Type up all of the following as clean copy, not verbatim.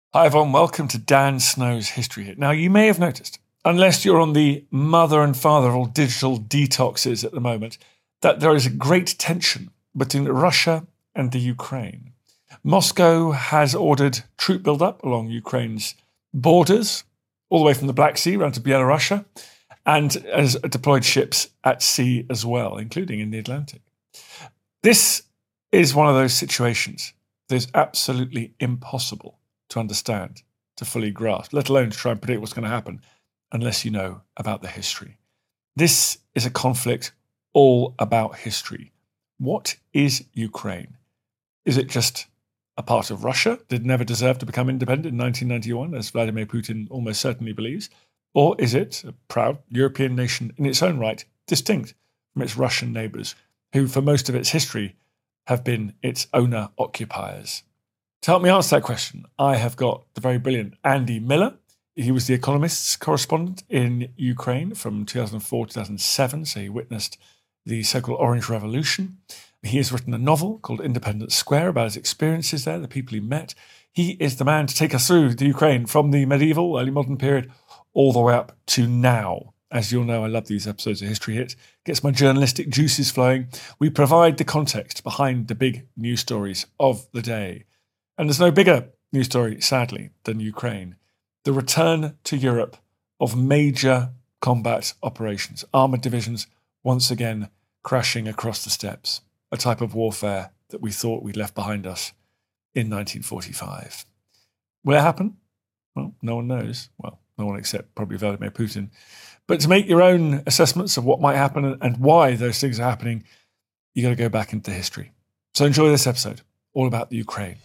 Hi everyone, welcome to Dan Snow's History Hit. Now, you may have noticed, unless you're on the mother and father of all digital detoxes at the moment, that there is a great tension between Russia and the Ukraine. Moscow has ordered troop build-up along Ukraine's borders, all the way from the Black Sea around to Belarus, and has deployed ships at sea as well, including in the Atlantic. This is one of those situations that is absolutely impossible to understand, to fully grasp, let alone to try and predict what's going to happen, unless you know about the history. This is a conflict all about history. What is Ukraine? Is it just a part of Russia that never deserved to become independent in 1991, as Vladimir Putin almost certainly believes? Or is it a proud European nation in its own right, distinct from its Russian neighbours, who for most of its history have been its owner-occupiers? To help me answer that question, I have got the very brilliant Andy Miller. He was The Economist's correspondent in Ukraine from 2004 to 2007, so he witnessed the so-called Orange Revolution. He has written a novel called Independence Square about his experiences there, the people he met. He is the man to take us through the Ukraine from the medieval, early modern period, all the way up to now. As you'll know, I love these episodes of History Hit. Gets my journalistic juices flowing. We provide the context behind the big news stories of the day. And there's no bigger news story, sadly, than Ukraine. The return to Europe of major combat operations, armoured divisions once again crashing across the steppes, a type of warfare that we thought we'd left behind us in 1945. Will it happen? Well, no one knows. Well, no one except probably Vladimir Putin. But to make your own assessments of what might happen and why those things are happening, you got to go back into history. So enjoy this episode, all about the Ukraine.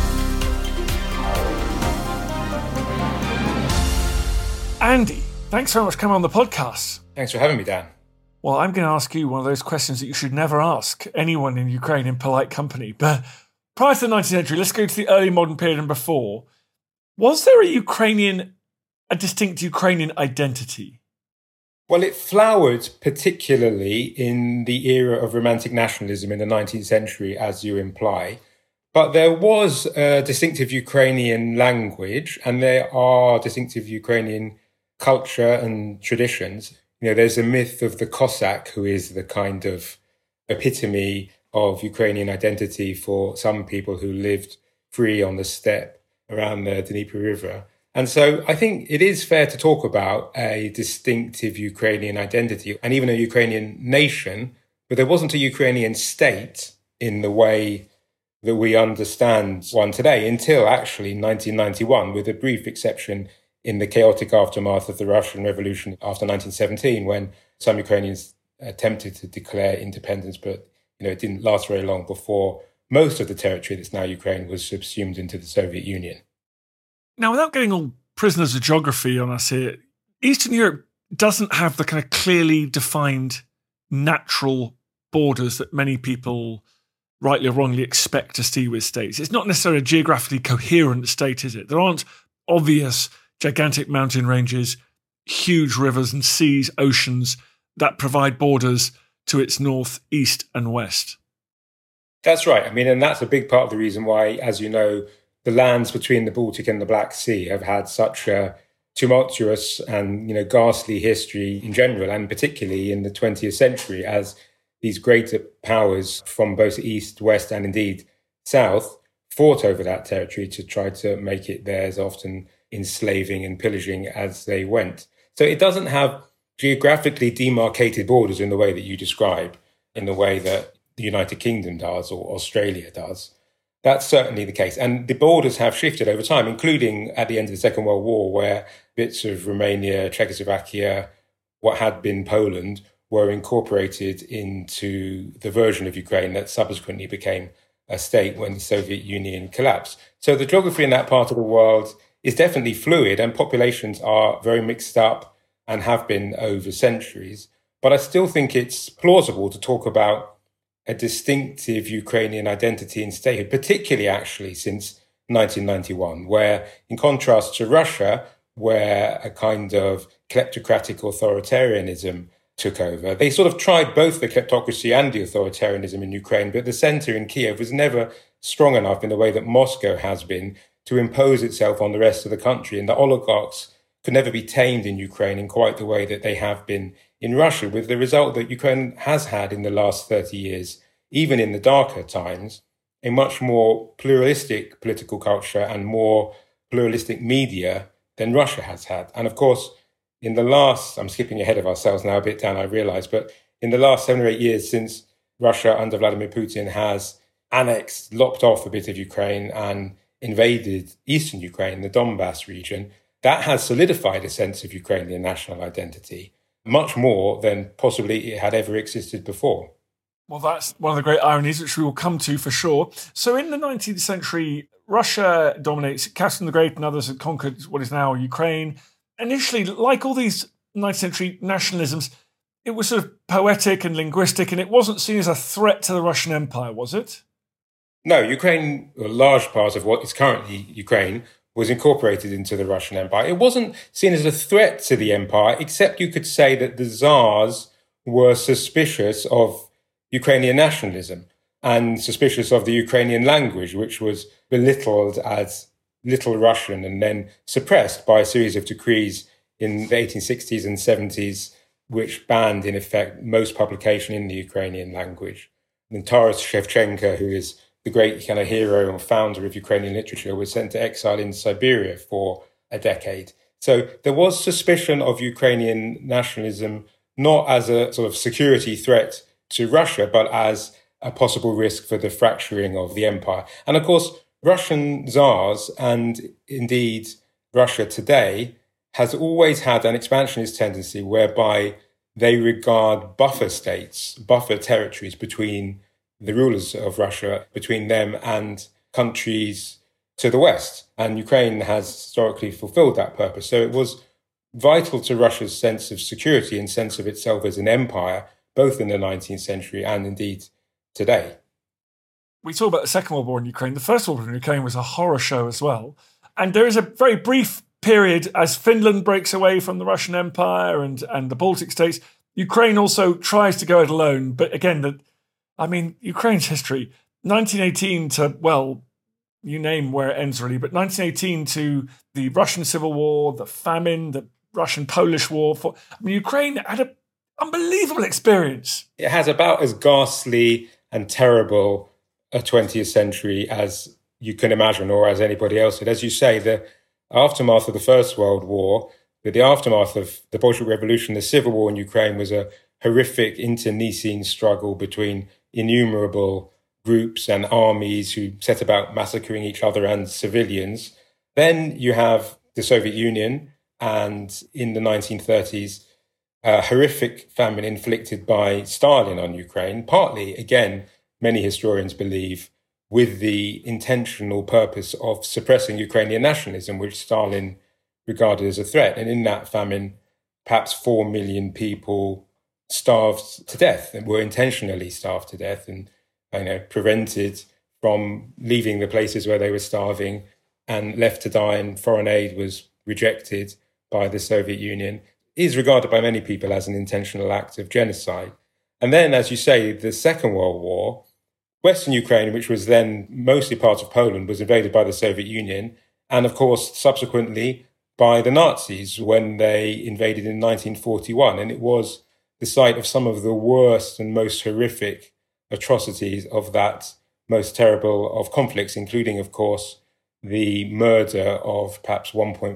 Andy, thanks very much for coming on the podcast. Thanks for having me, Dan. Well, I'm going to ask you one of those questions that you should never ask anyone in Ukraine in polite company. But prior to the 19th century, let's go to the early modern period and before. Was there a distinct Ukrainian identity? Well, it flowered particularly in the era of Romantic nationalism in the 19th century, as you imply. But there was a distinctive Ukrainian language, and there are distinctive Ukrainian culture and traditions. You know, there's a myth of the Cossack, who is the kind of epitome of Ukrainian identity for some people who lived free on the steppe around the Dnieper River. And so I think it is fair to talk about a distinctive Ukrainian identity and even a Ukrainian nation, but there wasn't a Ukrainian state in the way that we understand one today until actually 1991, with a brief exception in the chaotic aftermath of the Russian Revolution after 1917, when some Ukrainians attempted to declare independence, but it didn't last very long before most of the territory that's now Ukraine was subsumed into the Soviet Union. Now, without getting all prisoners of geography on us here, Eastern Europe doesn't have the kind of clearly defined natural borders that many people rightly or wrongly expect to see with states. It's not necessarily a geographically coherent state, is it? There aren't obvious gigantic mountain ranges, huge rivers and seas, oceans that provide borders to its north, east and west. That's right. And that's a big part of the reason why, as you know, the lands between the Baltic and the Black Sea have had such a tumultuous and, ghastly history in general, and particularly in the 20th century, as these greater powers from both east, west, and indeed south fought over that territory to try to make it theirs, often enslaving and pillaging as they went. So it doesn't have geographically demarcated borders in the way that you describe, in the way that the United Kingdom does or Australia does. That's certainly the case. And the borders have shifted over time, including at the end of the Second World War, where bits of Romania, Czechoslovakia, what had been Poland, were incorporated into the version of Ukraine that subsequently became a state when the Soviet Union collapsed. So the geography in that part of the world is definitely fluid, and populations are very mixed up and have been over centuries. But I still think it's plausible to talk about a distinctive Ukrainian identity and statehood, particularly actually since 1991, where in contrast to Russia, where a kind of kleptocratic authoritarianism took over, they sort of tried both the kleptocracy and the authoritarianism in Ukraine, but the center in Kiev was never strong enough in the way that Moscow has been to impose itself on the rest of the country. And the oligarchs could never be tamed in Ukraine in quite the way that they have been in Russia, with the result that Ukraine has had in the last 30 years, even in the darker times, a much more pluralistic political culture and more pluralistic media than Russia has had. And of course, in the last, I'm skipping ahead of ourselves now a bit, Dan, I realize, but in the last 7 or 8 years since Russia under Vladimir Putin has annexed, lopped off a bit of Ukraine and invaded eastern Ukraine, the Donbass region, that has solidified a sense of Ukrainian national identity, much more than possibly it had ever existed before. Well, that's one of the great ironies, which we will come to for sure. So in the 19th century, Russia dominates. Catherine the Great and others had conquered what is now Ukraine. Initially, like all these 19th century nationalisms, it was sort of poetic and linguistic, and it wasn't seen as a threat to the Russian Empire, was it? No, Ukraine, a large part of what is currently Ukraine, was incorporated into the Russian Empire. It wasn't seen as a threat to the empire, except you could say that the Tsars were suspicious of Ukrainian nationalism and suspicious of the Ukrainian language, which was belittled as Little Russian and then suppressed by a series of decrees in the 1860s and 70s, which banned, in effect, most publication in the Ukrainian language. And Taras Shevchenko, who is the great kind of hero and founder of Ukrainian literature, was sent to exile in Siberia for a decade. So there was suspicion of Ukrainian nationalism, not as a sort of security threat to Russia, but as a possible risk for the fracturing of the empire. And of course, Russian Tsars, and indeed Russia today, has always had an expansionist tendency whereby they regard buffer states, buffer territories between the rulers of Russia, between them and countries to the west. And Ukraine has historically fulfilled that purpose. So it was vital to Russia's sense of security and sense of itself as an empire, both in the 19th century and indeed today. We talk about the Second World War in Ukraine. The First World War in Ukraine was a horror show as well. And there is a very brief period as Finland breaks away from the Russian Empire and the Baltic states. Ukraine also tries to go it alone. But again, Ukraine's history, 1918 to, well, you name where it ends really, but 1918 to the Russian Civil War, the famine, the Russian-Polish War. Ukraine had an unbelievable experience. It has about as ghastly and terrible a 20th century as you can imagine, or as anybody else did. As you say, the aftermath of the First World War, the aftermath of the Bolshevik Revolution, the civil war in Ukraine was a horrific internecine struggle between innumerable groups and armies who set about massacring each other and civilians. Then you have the Soviet Union, and in the 1930s, a horrific famine inflicted by Stalin on Ukraine, partly, again, many historians believe, with the intentional purpose of suppressing Ukrainian nationalism, which Stalin regarded as a threat. And in that famine, perhaps 4 million people starved to death and were intentionally starved to death and prevented from leaving the places where they were starving and left to die, and foreign aid was rejected by the Soviet Union, is regarded by many people as an intentional act of genocide. And then, as you say, the Second World War, Western Ukraine, which was then mostly part of Poland, was invaded by the Soviet Union, and of course, subsequently by the Nazis when they invaded in 1941. And it was the site of some of the worst and most horrific atrocities of that most terrible of conflicts, including, of course, the murder of perhaps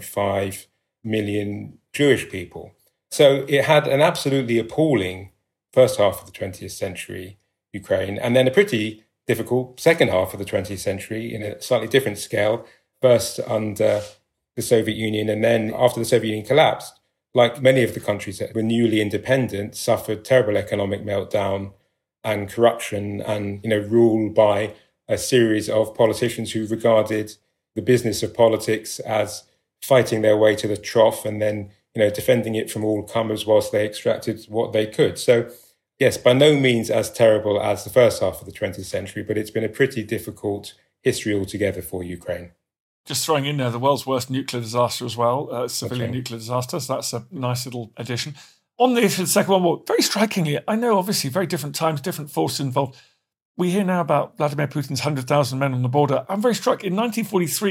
1.5 million Jewish people. So it had an absolutely appalling first half of the 20th century Ukraine, and then a pretty difficult second half of the 20th century in a slightly different scale, first under the Soviet Union, and then after the Soviet Union collapsed, like many of the countries that were newly independent, suffered terrible economic meltdown and corruption and, rule by a series of politicians who regarded the business of politics as fighting their way to the trough and then, defending it from all comers whilst they extracted what they could. So, yes, by no means as terrible as the first half of the 20th century, but it's been a pretty difficult history altogether for Ukraine. Just throwing in there the world's worst nuclear disaster as well, civilian nuclear disaster. So that's a nice little addition. On the issue of the Second World War, very strikingly, I know obviously very different times, different forces involved. We hear now about Vladimir Putin's 100,000 men on the border. I'm very struck. In 1943,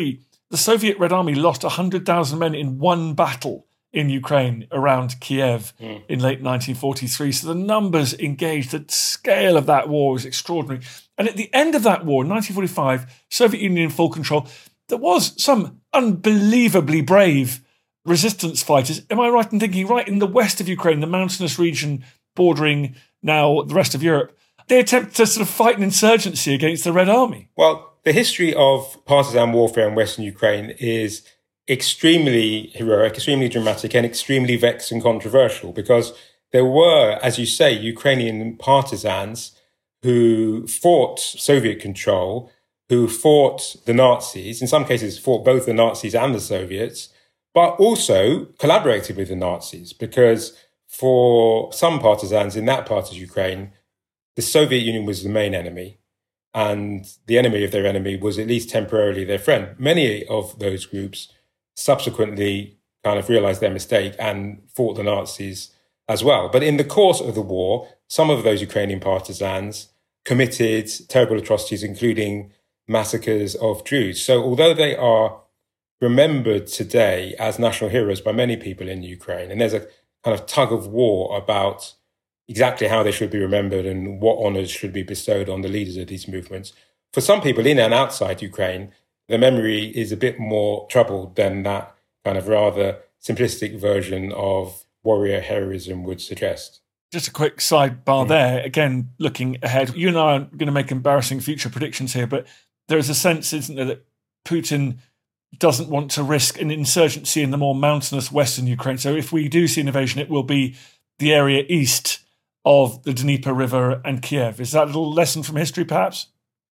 the Soviet Red Army lost 100,000 men in one battle in Ukraine around Kiev in late 1943. So the numbers engaged, the scale of that war was extraordinary. And at the end of that war, in 1945, Soviet Union in full control, there was some unbelievably brave resistance fighters. Am I right in thinking, right in the west of Ukraine, the mountainous region bordering now the rest of Europe, they attempted to sort of fight an insurgency against the Red Army? Well, the history of partisan warfare in Western Ukraine is extremely heroic, extremely dramatic, and extremely vexed and controversial, because there were, as you say, Ukrainian partisans who fought Soviet control, who fought the Nazis, in some cases fought both the Nazis and the Soviets, but also collaborated with the Nazis, because for some partisans in that part of Ukraine, the Soviet Union was the main enemy, and the enemy of their enemy was at least temporarily their friend. Many of those groups subsequently kind of realized their mistake and fought the Nazis as well. But in the course of the war, some of those Ukrainian partisans committed terrible atrocities, including massacres of Jews. So although they are remembered today as national heroes by many people in Ukraine, and there's a kind of tug of war about exactly how they should be remembered and what honors should be bestowed on the leaders of these movements, for some people in and outside Ukraine, the memory is a bit more troubled than that kind of rather simplistic version of warrior heroism would suggest. Just a quick sidebar there. Again, looking ahead, you and I aren't going to make embarrassing future predictions here, but there is a sense, isn't there, that Putin doesn't want to risk an insurgency in the more mountainous western Ukraine. So if we do see an invasion, it will be the area east of the Dnieper River and Kiev. Is that a little lesson from history, perhaps?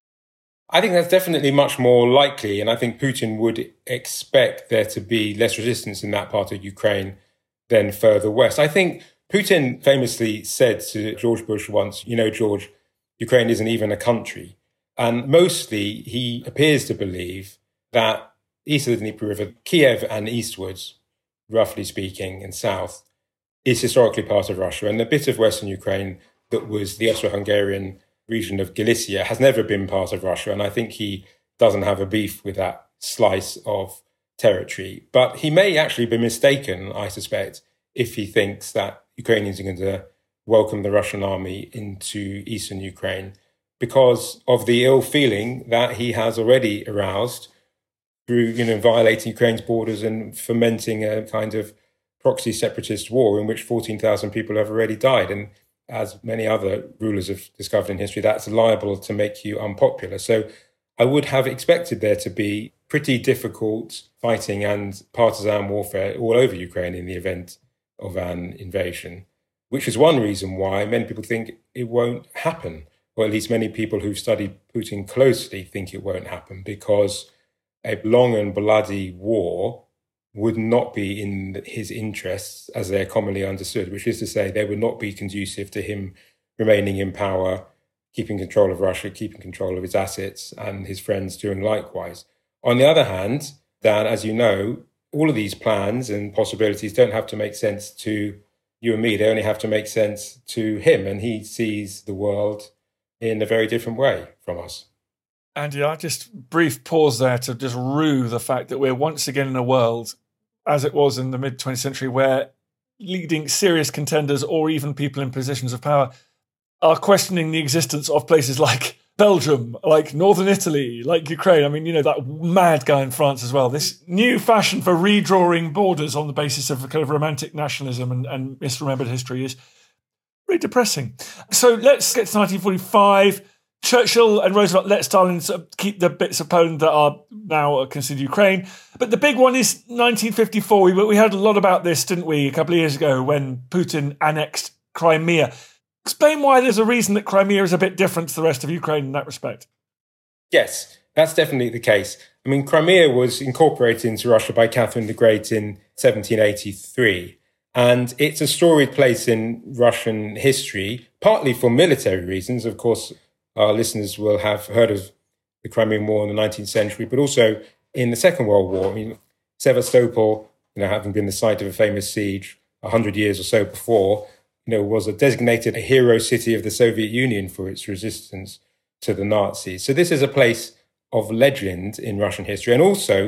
I think that's definitely much more likely, and I think Putin would expect there to be less resistance in that part of Ukraine than further west. I think Putin famously said to George Bush once, George, Ukraine isn't even a country. And mostly he appears to believe that east of the Dnieper River, Kiev and eastwards, roughly speaking, and south, is historically part of Russia. And the bit of western Ukraine that was the Austro-Hungarian region of Galicia has never been part of Russia. And I think he doesn't have a beef with that slice of territory. But he may actually be mistaken, I suspect, if he thinks that Ukrainians are going to welcome the Russian army into eastern Ukraine because of the ill feeling that he has already aroused through, violating Ukraine's borders and fomenting a kind of proxy separatist war in which 14,000 people have already died. And as many other rulers have discovered in history, that's liable to make you unpopular. So I would have expected there to be pretty difficult fighting and partisan warfare all over Ukraine in the event of an invasion, which is one reason why many people think it won't happen, or at least many people who've studied Putin closely think it won't happen, because a long and bloody war would not be in his interests as they're commonly understood, which is to say they would not be conducive to him remaining in power, keeping control of Russia, keeping control of his assets, and his friends doing likewise. On the other hand, Dan, as you know, all of these plans and possibilities don't have to make sense to you and me. They only have to make sense to him, and he sees the world in a very different way from us. Andy, I just brief pause there to just rue the fact that we're once again in a world, as it was in the mid-20th century, where leading serious contenders or even people in positions of power are questioning the existence of places like Belgium, like Northern Italy, like Ukraine. I mean, that mad guy in France as well. This new fashion for redrawing borders on the basis of a kind of romantic nationalism and misremembered history is really depressing. So let's get to 1945. Churchill and Roosevelt let Stalin keep the bits of Poland that are now considered Ukraine. But the big one is 1954. We heard a lot about this, didn't we, a couple of years ago when Putin annexed Crimea. Explain why there's a reason that Crimea is a bit different to the rest of Ukraine in that respect. Yes, that's definitely the case. I mean, Crimea was incorporated into Russia by Catherine the Great in 1783. And it's a storied place in Russian history, partly for military reasons. Of course, our listeners will have heard of the Crimean War in the 19th century, but also in the Second World War. I mean, Sevastopol, having been the site of a famous siege 100 years or so before, was designated a hero city of the Soviet Union for its resistance to the Nazis. So this is a place of legend in Russian history. And also,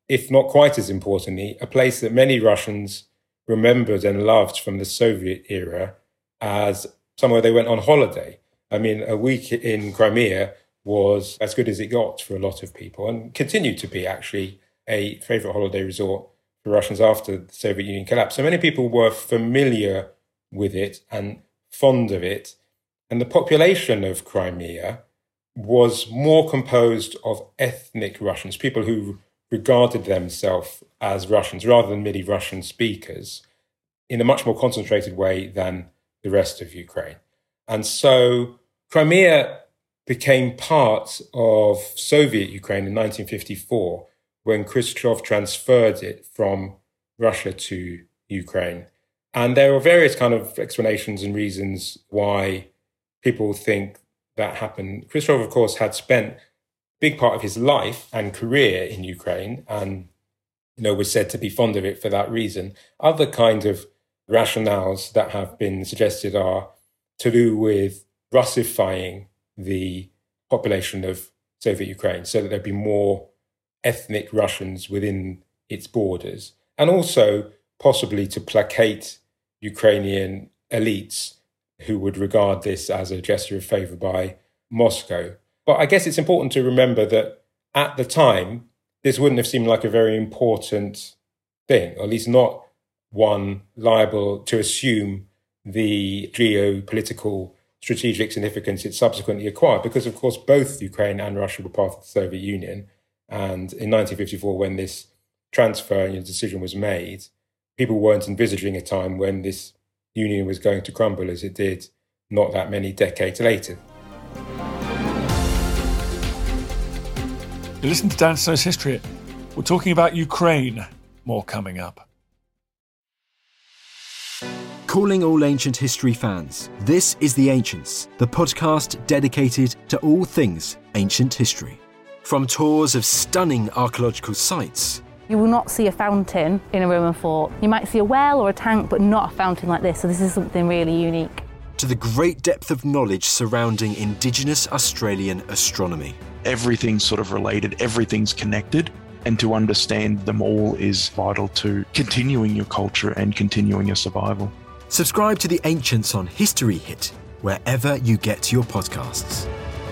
if not quite as importantly, a place that many Russians remembered and loved from the Soviet era as somewhere they went on holiday. I mean, a week in Crimea was as good as it got for a lot of people and continued to be actually a favourite holiday resort for Russians after the Soviet Union collapsed. So many people were familiar with it and fond of it. And the population of Crimea was more composed of ethnic Russians, people who regarded themselves as Russians rather than merely Russian speakers, in a much more concentrated way than the rest of Ukraine. And so Crimea became part of Soviet Ukraine in 1954 when Khrushchev transferred it from Russia to Ukraine. And there are various kind of explanations and reasons why people think that happened. Khrushchev, of course, had spent a big part of his life and career in Ukraine and, was said to be fond of it for that reason. Other kind of rationales that have been suggested are to do with Russifying the population of Soviet Ukraine so that there'd be more ethnic Russians within its borders, and also possibly to placate Ukrainian elites who would regard this as a gesture of favour by Moscow. But I guess it's important to remember that at the time, this wouldn't have seemed like a very important thing, or at least not one liable to assume the geopolitical strategic significance it subsequently acquired, because, of course, both Ukraine and Russia were part of the Soviet Union. And in 1954, when this transfer decision was made, people weren't envisaging a time when this union was going to crumble as it did not that many decades later. You listen to Dan Snow's History. We're talking about Ukraine. More coming up. Calling all ancient history fans, this is The Ancients, the podcast dedicated to all things ancient history. From tours of stunning archaeological sites. You will not see a fountain in a Roman fort. You might see a well or a tank, but not a fountain like this. So this is something really unique. To the great depth of knowledge surrounding indigenous Australian astronomy. Everything's sort of related, everything's connected. And to understand them all is vital to continuing your culture and continuing your survival. Subscribe to The Ancients on History Hit, wherever you get your podcasts.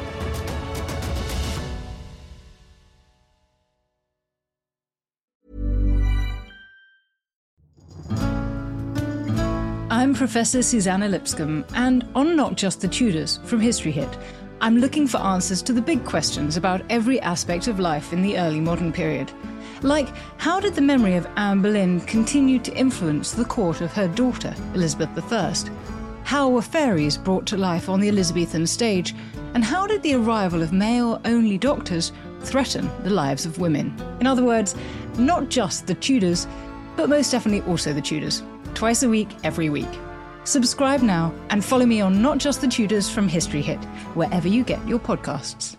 I'm Professor Susanna Lipscomb, and on Not Just the Tudors from History Hit, I'm looking for answers to the big questions about every aspect of life in the early modern period. Like, how did the memory of Anne Boleyn continue to influence the court of her daughter, Elizabeth I? How were fairies brought to life on the Elizabethan stage? And how did the arrival of male-only doctors threaten the lives of women? In other words, not just the Tudors, but most definitely also the Tudors. Twice a week, every week. Subscribe now and follow me on Not Just the Tudors from History Hit, wherever you get your podcasts.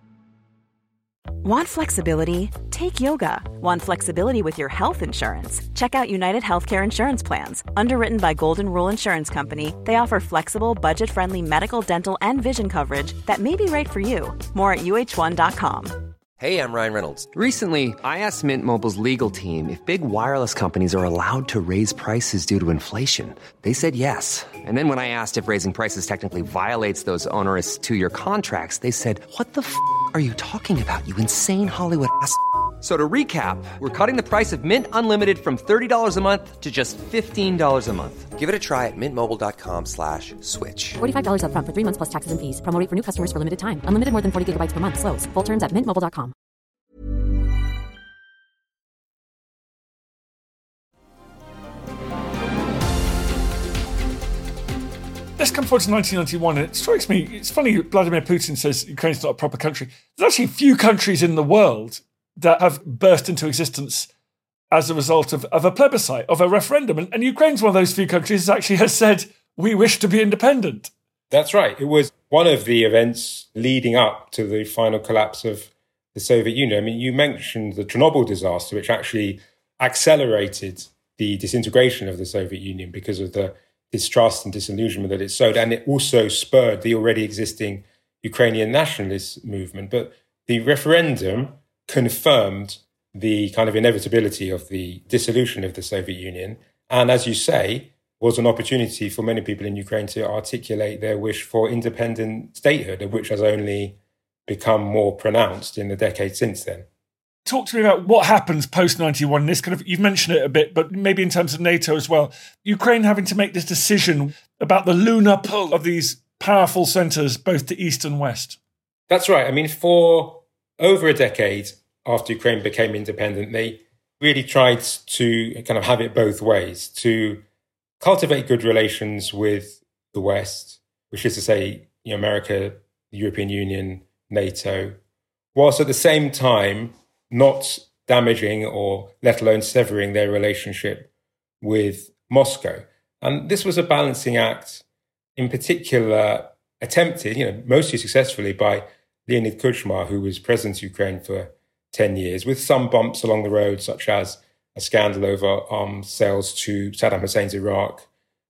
Want flexibility? Take yoga. Want flexibility with your health insurance? Check out United Healthcare Insurance Plans. Underwritten by Golden Rule Insurance Company, they offer flexible, budget-friendly medical, dental, and vision coverage that may be right for you. More at uh1.com. Hey, I'm Ryan Reynolds. Recently, I asked Mint Mobile's legal team if big wireless companies are allowed to raise prices due to inflation. They said yes. And then when I asked if raising prices technically violates those onerous two-year contracts, they said, "What the f*** are you talking about, you insane Hollywood ass?" So to recap, we're cutting the price of Mint Unlimited from $30 a month to just $15 a month. Give it a try at mintmobile.com/switch. $45 up front for 3 months plus taxes and fees. Promo rate for new customers for limited time. Unlimited more than 40 gigabytes per month. Slows full terms at mintmobile.com. Let's come forward to 1991, and it strikes me, it's funny, Vladimir Putin says Ukraine's not a proper country. There's actually few countries in the world that have burst into existence as a result of a plebiscite, of a referendum. And Ukraine's one of those few countries that actually has said, we wish to be independent. That's right. It was one of the events leading up to the final collapse of the Soviet Union. I mean, you mentioned the Chernobyl disaster, which actually accelerated the disintegration of the Soviet Union because of the distrust and disillusionment that it sowed. And it also spurred the already existing Ukrainian nationalist movement. But the referendum confirmed the kind of inevitability of the dissolution of the Soviet Union. And as you say, was an opportunity for many people in Ukraine to articulate their wish for independent statehood, which has only become more pronounced in the decades since then. Talk to me about what happens post-91. This kind of, you've mentioned it a bit, but maybe in terms of NATO as well. Ukraine having to make this decision about the lunar pull of these powerful centres, both to east and west. That's right. I mean, for over a decade after Ukraine became independent, they really tried to kind of have it both ways, to cultivate good relations with the West, which is to say, America, the European Union, NATO, whilst at the same time not damaging or let alone severing their relationship with Moscow. And this was a balancing act, in particular, attempted, mostly successfully by Leonid Kuchma, who was president of Ukraine for 10 years, with some bumps along the road, such as a scandal over arms sales to Saddam Hussein's Iraq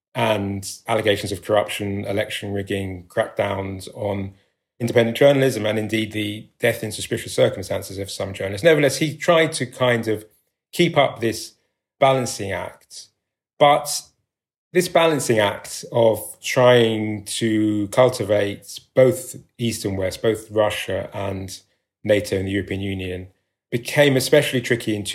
and allegations of corruption, election rigging, crackdowns on independent journalism, and indeed the death in suspicious circumstances of some journalists. Nevertheless, he tried to kind of keep up this balancing act. But this balancing act of trying to cultivate both East and West, both Russia and NATO and the European Union, became especially tricky in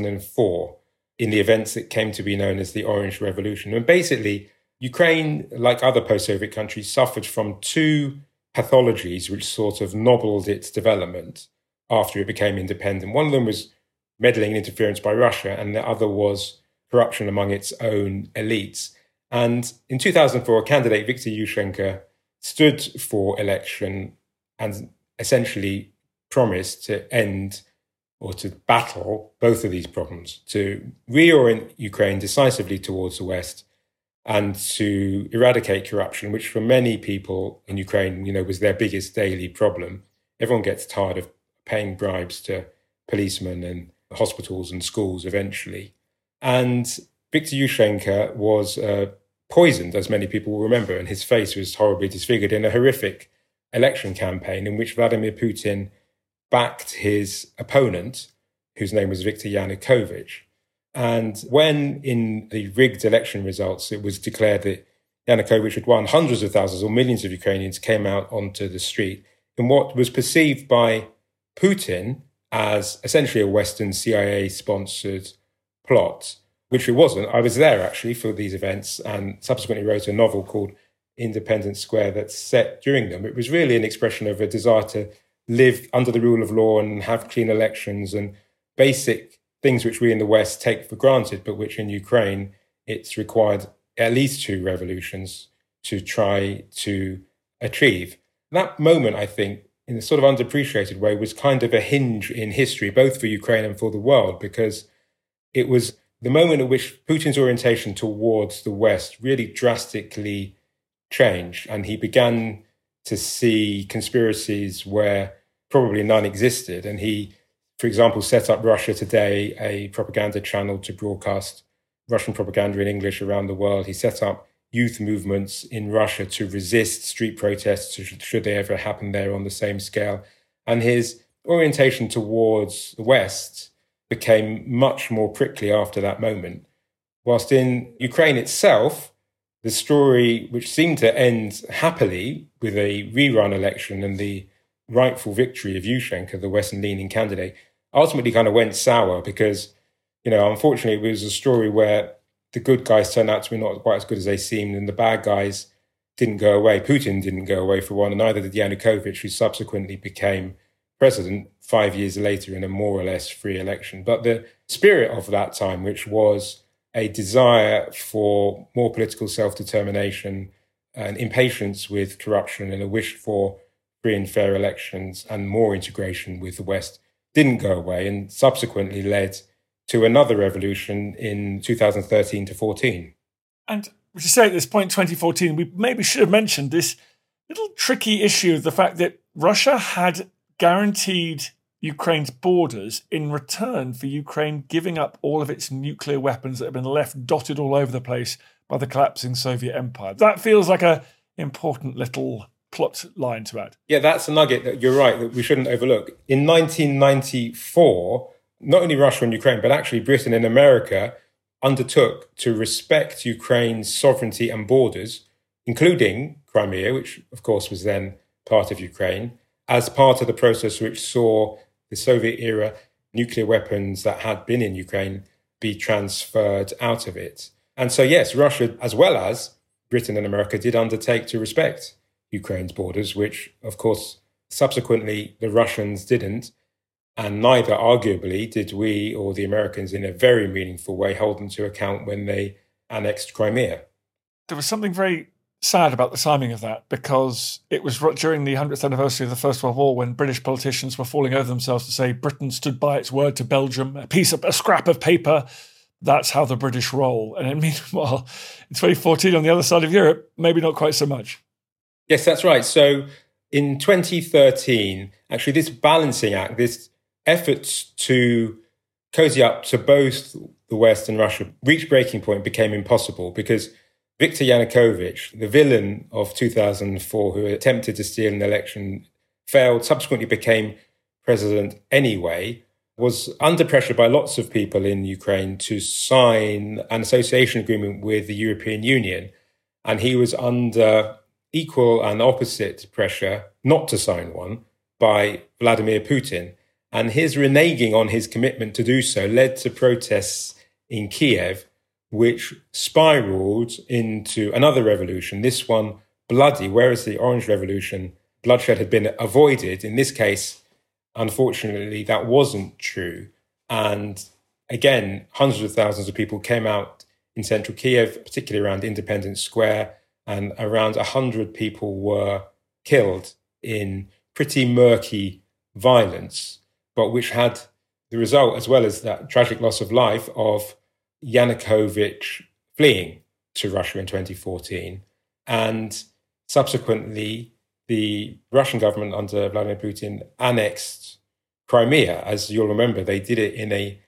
2004 in the events that came to be known as the Orange Revolution. And basically, Ukraine, like other post-Soviet countries, suffered from two pathologies which sort of nobbled its development after it became independent. One of them was meddling and interference by Russia, and the other was corruption among its own elites. And in 2004, candidate Viktor Yushchenko stood for election and essentially promised to end or to battle both of these problems, to reorient Ukraine decisively towards the West and to eradicate corruption, which for many people in Ukraine, was their biggest daily problem. Everyone gets tired of paying bribes to policemen and hospitals and schools eventually. And Viktor Yushchenko was poisoned, as many people will remember, and his face was horribly disfigured in a horrific election campaign in which Vladimir Putin backed his opponent, whose name was Viktor Yanukovych. And when in the rigged election results, it was declared that Yanukovych had won, hundreds of thousands or millions of Ukrainians came out onto the street in what was perceived by Putin as essentially a Western CIA-sponsored plot, which it wasn't. I was there, actually, for these events and subsequently wrote a novel called Independence Square that's set during them. It was really an expression of a desire to live under the rule of law and have clean elections and basic things which we in the West take for granted, but which in Ukraine, it's required at least two revolutions to try to achieve. That moment, I think, in a sort of underappreciated way, was kind of a hinge in history, both for Ukraine and for the world, because it was the moment at which Putin's orientation towards the West really drastically changed. And he began to see conspiracies where probably none existed. And he, for example, set up Russia Today, a propaganda channel to broadcast Russian propaganda in English around the world. He set up youth movements in Russia to resist street protests, should they ever happen there on the same scale. And his orientation towards the West became much more prickly after that moment. Whilst in Ukraine itself, the story, which seemed to end happily with a rerun election and the rightful victory of Yushchenko, the Western-leaning candidate, ultimately kind of went sour because, unfortunately, it was a story where the good guys turned out to be not quite as good as they seemed, and the bad guys didn't go away. Putin didn't go away, for one, and neither did Yanukovych, who subsequently became president 5 years later in a more or less free election. But the spirit of that time, which was a desire for more political self-determination, an impatience with corruption, and a wish for free and fair elections and more integration with the West, didn't go away and subsequently led to another revolution in 2013 to 14. And we should say at this point, 2014, we maybe should have mentioned this little tricky issue of the fact that Russia had guaranteed Ukraine's borders in return for Ukraine giving up all of its nuclear weapons that have been left dotted all over the place by the collapsing Soviet Empire. That feels like an important little plot line to add. Yeah, that's a nugget that you're right, that we shouldn't overlook. In 1994, not only Russia and Ukraine, but actually Britain and America undertook to respect Ukraine's sovereignty and borders, including Crimea, which of course was then part of Ukraine, as part of the process which saw the Soviet-era nuclear weapons that had been in Ukraine be transferred out of it. And so, yes, Russia, as well as Britain and America, did undertake to respect Ukraine's borders, which, of course, subsequently the Russians didn't. And neither, arguably, did we or the Americans in a very meaningful way hold them to account when they annexed Crimea. There was something very sad about the timing of that, because it was during the 100th anniversary of the First World War when British politicians were falling over themselves to say Britain stood by its word to Belgium, a scrap of paper. That's how the British roll. And meanwhile, in 2014, on the other side of Europe, maybe not quite so much. Yes, that's right. So in 2013, actually, this balancing act, this efforts to cozy up to both the West and Russia, reached breaking point, became impossible because Viktor Yanukovych, the villain of 2004, who attempted to steal an election, failed, subsequently became president anyway, was under pressure by lots of people in Ukraine to sign an association agreement with the European Union. And he was under equal and opposite pressure not to sign one by Vladimir Putin. And his reneging on his commitment to do so led to protests in Kiev, which spiraled into another revolution, this one bloody, whereas the Orange Revolution, bloodshed had been avoided. In this case, unfortunately, that wasn't true. And again, hundreds of thousands of people came out in central Kiev, particularly around Independence Square, and around 100 people were killed in pretty murky violence, but which had the result, as well as that tragic loss of life, of Yanukovych fleeing to Russia in 2014. And subsequently, the Russian government under Vladimir Putin annexed Crimea. As you'll remember, they did it in an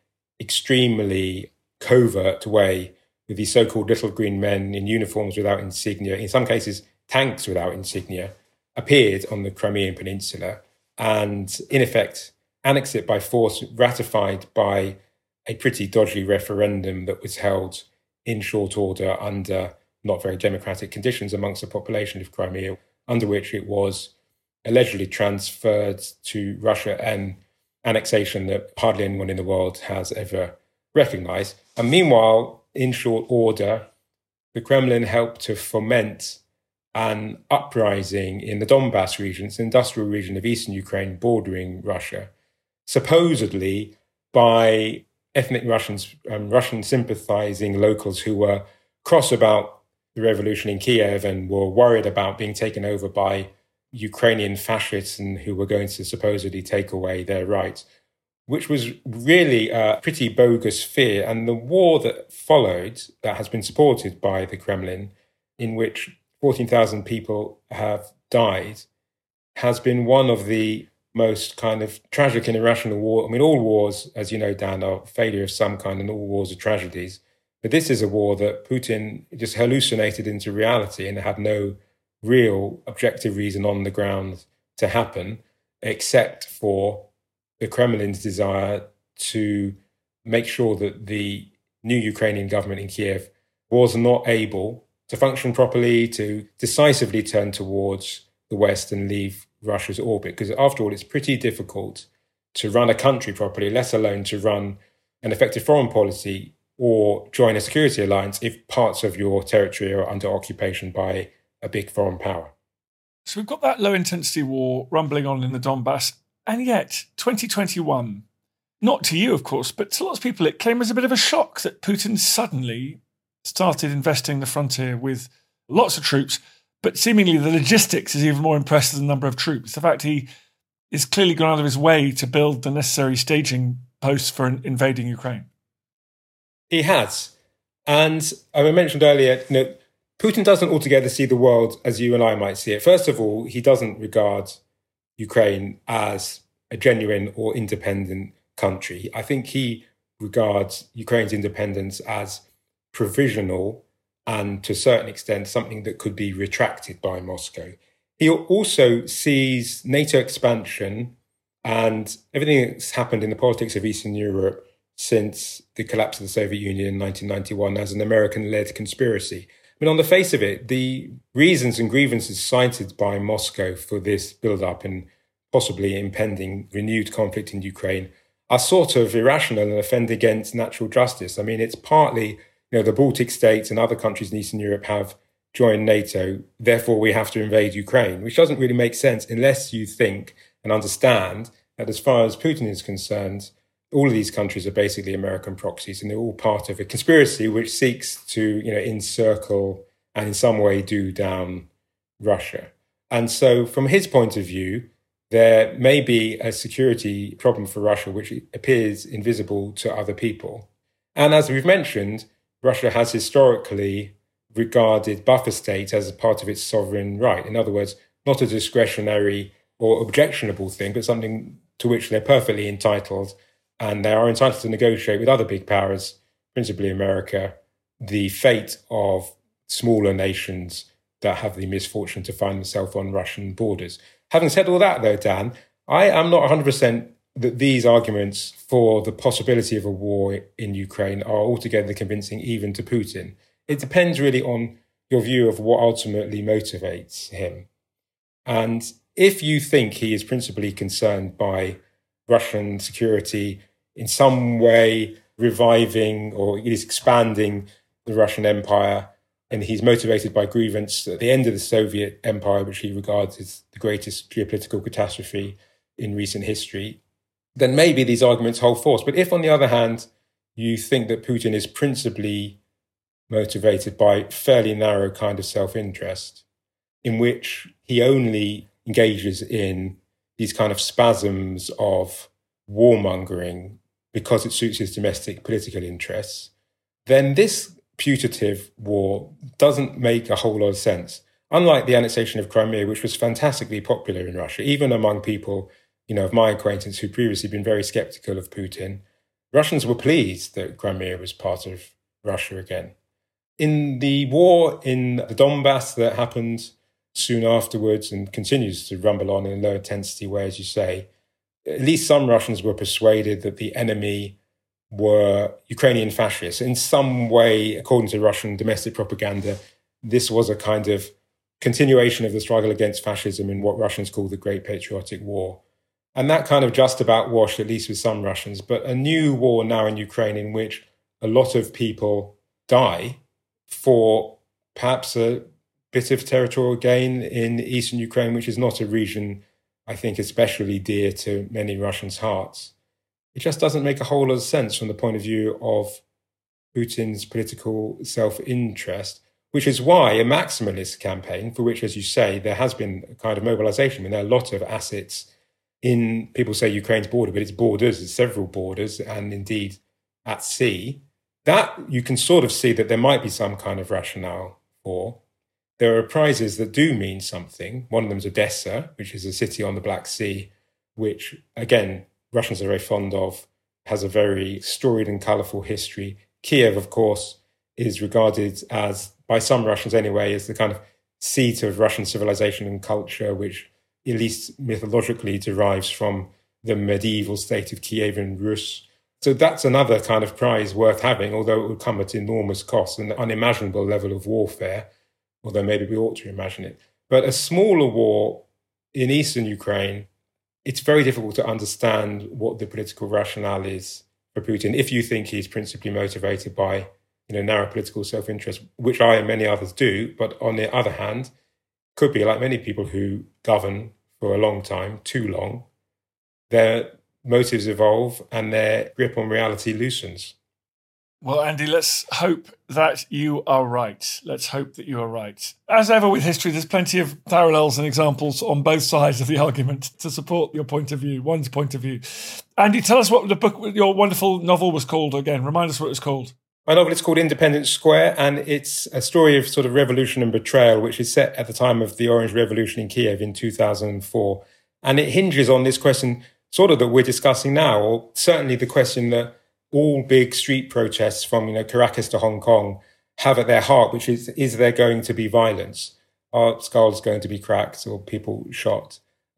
extremely covert way with these so-called little green men in uniforms without insignia, in some cases tanks without insignia, appeared on the Crimean Peninsula and, in effect, annexed it by force, ratified by a pretty dodgy referendum that was held in short order under not very democratic conditions amongst the population of Crimea, under which it was allegedly transferred to Russia, an annexation that hardly anyone in the world has ever recognized. And meanwhile, in short order, the Kremlin helped to foment an uprising in the Donbass region, it's an industrial region of eastern Ukraine bordering Russia, supposedly by ethnic Russians, Russian sympathizing locals who were cross about the revolution in Kiev and were worried about being taken over by Ukrainian fascists and who were going to supposedly take away their rights, which was really a pretty bogus fear. And the war that followed, that has been supported by the Kremlin, in which 14,000 people have died, has been one of the most kind of tragic and irrational war. I mean, all wars, as you know, Dan, are failure of some kind, and all wars are tragedies. But this is a war that Putin just hallucinated into reality and had no real objective reason on the ground to happen, except for the Kremlin's desire to make sure that the new Ukrainian government in Kiev was not able to function properly, to decisively turn towards the West and leave Russia's orbit. Because after all, it's pretty difficult to run a country properly, let alone to run an effective foreign policy or join a security alliance if parts of your territory are under occupation by a big foreign power. So we've got that low-intensity war rumbling on in the Donbass, and yet 2021, not to you, of course, but to lots of people, it came as a bit of a shock that Putin suddenly started investing the frontier with lots of troops, but seemingly the logistics is even more impressive than the number of troops. The fact he is clearly gone out of his way to build the necessary staging posts for invading Ukraine. He has. And I mentioned earlier, Putin doesn't altogether see the world as you and I might see it. First of all, he doesn't regard Ukraine as a genuine or independent country. I think he regards Ukraine's independence as provisional and to a certain extent something that could be retracted by Moscow. He also sees NATO expansion and everything that's happened in the politics of Eastern Europe since the collapse of the Soviet Union in 1991 as an American-led conspiracy. I mean, on the face of it, the reasons and grievances cited by Moscow for this build-up and possibly impending renewed conflict in Ukraine are sort of irrational and offend against natural justice. I mean, it's partly, the Baltic states and other countries in Eastern Europe have joined NATO, therefore we have to invade Ukraine, which doesn't really make sense unless you think and understand that as far as Putin is concerned, all of these countries are basically American proxies, and they're all part of a conspiracy which seeks to, encircle and in some way do down Russia. And so from his point of view, there may be a security problem for Russia which appears invisible to other people. And as we've mentioned, Russia has historically regarded buffer states as a part of its sovereign right. In other words, not a discretionary or objectionable thing, but something to which they're perfectly entitled. And they are entitled to negotiate with other big powers, principally America, the fate of smaller nations that have the misfortune to find themselves on Russian borders. Having said all that, though, Dan, I am not 100% that these arguments for the possibility of a war in Ukraine are altogether convincing even to Putin. It depends really on your view of what ultimately motivates him. And if you think he is principally concerned by Russian security in some way reviving or is expanding the Russian Empire, and he's motivated by grievance at the end of the Soviet Empire, which he regards as the greatest geopolitical catastrophe in recent history, then maybe these arguments hold force. But if, on the other hand, you think that Putin is principally motivated by fairly narrow kind of self-interest, in which he only engages in these kind of spasms of warmongering because it suits his domestic political interests, then this putative war doesn't make a whole lot of sense. Unlike the annexation of Crimea, which was fantastically popular in Russia, even among people, of my acquaintance who'd previously been very skeptical of Putin, Russians were pleased that Crimea was part of Russia again. In the war in the Donbass that happened soon afterwards and continues to rumble on in a low intensity way, as you say, at least some Russians were persuaded that the enemy were Ukrainian fascists. In some way, according to Russian domestic propaganda, this was a kind of continuation of the struggle against fascism in what Russians call the Great Patriotic War. And that kind of just about washed, at least with some Russians. But a new war now in Ukraine in which a lot of people die for perhaps a bit of territorial gain in eastern Ukraine, which is not a region, I think, especially dear to many Russians' hearts. It just doesn't make a whole lot of sense from the point of view of Putin's political self-interest, which is why a maximalist campaign, for which, as you say, there has been a kind of mobilization. I mean, there are a lot of assets in, people say Ukraine's border, but it's borders, it's several borders, and indeed at sea. That you can sort of see that there might be some kind of rationale for. There are prizes that do mean something. One of them is Odessa, which is a city on the Black Sea, which, again, Russians are very fond of, has a very storied and colourful history. Kiev, of course, is regarded as, by some Russians anyway, as the kind of seat of Russian civilization and culture, which at least mythologically derives from the medieval state of Kievan Rus. So that's another kind of prize worth having, although it would come at enormous cost and an unimaginable level of warfare, although maybe we ought to imagine it. But a smaller war in eastern Ukraine, it's very difficult to understand what the political rationale is for Putin if you think he's principally motivated by narrow political self-interest, which I and many others do. But on the other hand, could be like many people who govern for a long time, too long, their motives evolve and their grip on reality loosens. Well, Andy, let's hope that you are right. Let's hope that you are right. As ever with history, there's plenty of parallels and examples on both sides of the argument to support your point of view, one's point of view. Andy, tell us what the book, your wonderful novel was called again. Remind us what it was called. My novel is called Independence Square, and it's a story of sort of revolution and betrayal, which is set at the time of the Orange Revolution in Kiev in 2004. And it hinges on this question sort of that we're discussing now, or certainly the question that all big street protests from, Caracas to Hong Kong have at their heart, which is there going to be violence? Are skulls going to be cracked or people shot?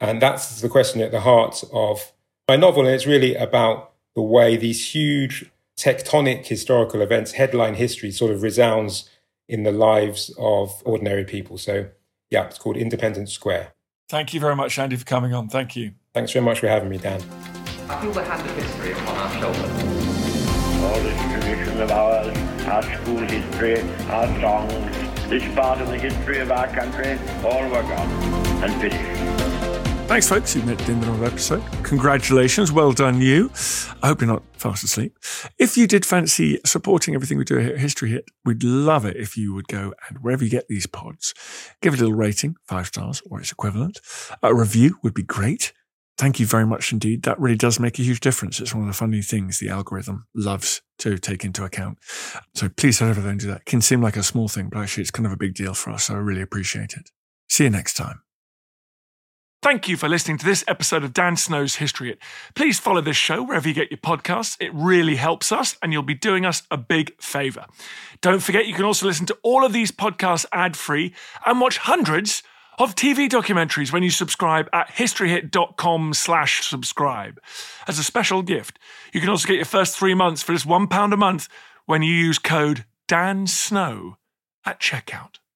And that's the question at the heart of my novel. And it's really about the way these huge tectonic historical events, headline history, sort of resounds in the lives of ordinary people. So, yeah, it's called Independence Square. Thank you very much, Andy, for coming on. Thank you. Thanks very much for having me, Dan. I feel the hand of history upon our shoulders. All this tradition of ours, our school history, our songs, this part of the history of our country, all were gone and finished. Thanks, folks. You've made it in the middle of the episode. Congratulations. Well done, you. I hope you're not fast asleep. If you did fancy supporting everything we do here at History Hit, we'd love it if you would go and wherever you get these pods, give it a little rating, 5 stars or its equivalent. A review would be great. Thank you very much indeed. That really does make a huge difference. It's one of the funny things the algorithm loves to take into account. So please head over there and do that. It can seem like a small thing, but actually it's kind of a big deal for us. So I really appreciate it. See you next time. Thank you for listening to this episode of Dan Snow's History Hit. Please follow this show wherever you get your podcasts. It really helps us and you'll be doing us a big favour. Don't forget you can also listen to all of these podcasts ad-free and watch hundreds of TV documentaries when you subscribe at historyhit.com/subscribe. As a special gift, you can also get your first 3 months for just £1 a month when you use code DANSNOW at checkout.